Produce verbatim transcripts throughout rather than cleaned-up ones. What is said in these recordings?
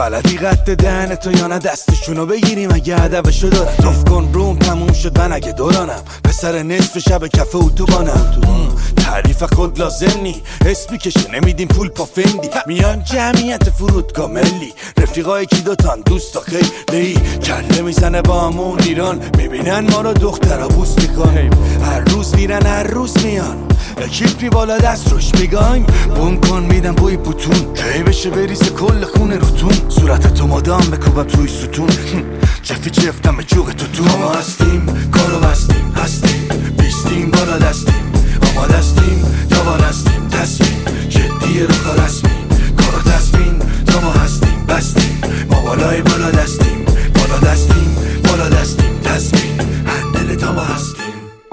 بلدی قد دهن تو یا نه دستشونو بگیریم اگه هدفشو دارن. توف کن روم تموم شد من اگه دورانم پسر نصف شب کفه اتوبانم. تعریف خود لازم نی اسمی کشه نمیدیم پول پا فندی. میان جمعیت فرودگاه ملی رفیقای کی دوتان دوست خیلی کله میزنه با همون ایران. میبینن ما رو دخترها بوس میکن هر روز میرن هر روز میان اکیپی بالا دست روش میگایم بون کن میدم بوی بوتون کی بشه بریزه کل خونه روتون صورت تو مدام بکوبم توی ستون جفی جفتم به جوغ تو تو. ما هستیم کارو بستیم هستیم بیستیم بالا دستیم آماده هستیم تا بالستیم تصمیم جدیه رو کار رسمی کارو تصمیم تا ما هستیم بستیم ما بالای بالا دستیم بالا دستیم بالا دستیم تصمیم هندل تا ما هستیم.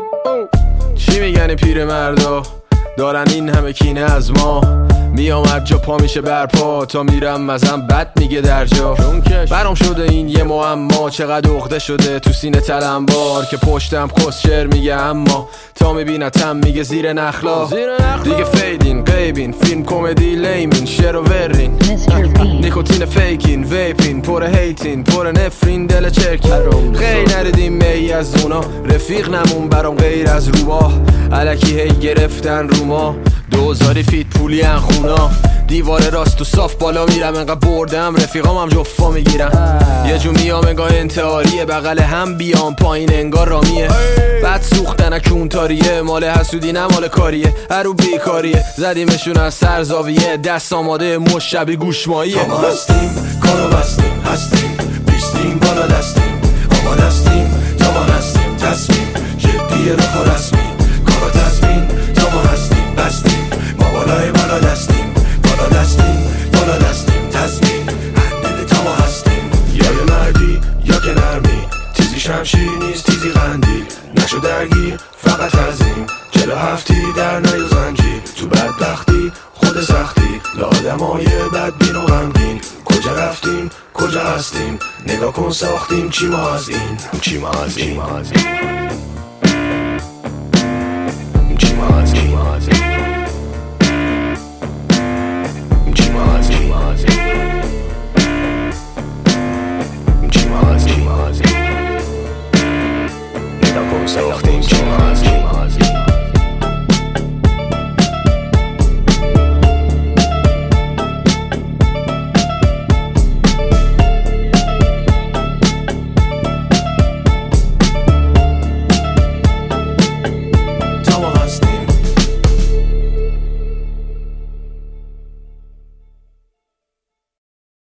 چی میگن پیر مردا دارن این همه کینه از ما میام هر جا پا میشه برپا تا میرم مزم بد میگه در جا برام شده این یه معما چقدر عقده شده تو سینه تلمبار که پشتم خسشر میگه اما تا میبینتم میگه زیر نخلا دیگه فیدین قیبین فیلم کمدی لیمین شعر و ورین نیکوتین فیکین ویپین پر هیتین پر نفرین دل چرکین خیلی نردیم می از اونا رفیق نمون برام غیر از روباه الکی هی گرفتن رو ما دوزاری فیت پولی ان خونا دیوار راست و صاف بالا میرم انقدر بردم رفیقام هم جفا میگیرم یه جو میام انگاه انتحاریه بغل هم بیام پایین انگار رامیه بعد سوختن کونتاریه مال حسودی نه مال کاریه هرو بیکاریه زدیمشون از سر زاویه دست آماده مشبی گوشماییه. ما هستیم کارو بستیم هستیم بیستیم بالا دستیم آماده هستیم تا ما هستیم تصمیم جدیه رو کار رسمی کارو تصمیم تا ما هستیم بستیم ما بالای بالا دستیم بالا دستیم بالا دستیم تصمیم هندل تا ما هستیم. یا یه مردی یا که نرمی تیزی شمشیر نیست تیزی قندیل نشو درگیر فقط عظیم چلو هفتی در نیو زنجیر تو بدبختی خود سختی لآدمای بدبین و غمگین کجا رفتیم کجا هستیم نگاه کن ساختیم چی ما از این چی ما از این چی ما از این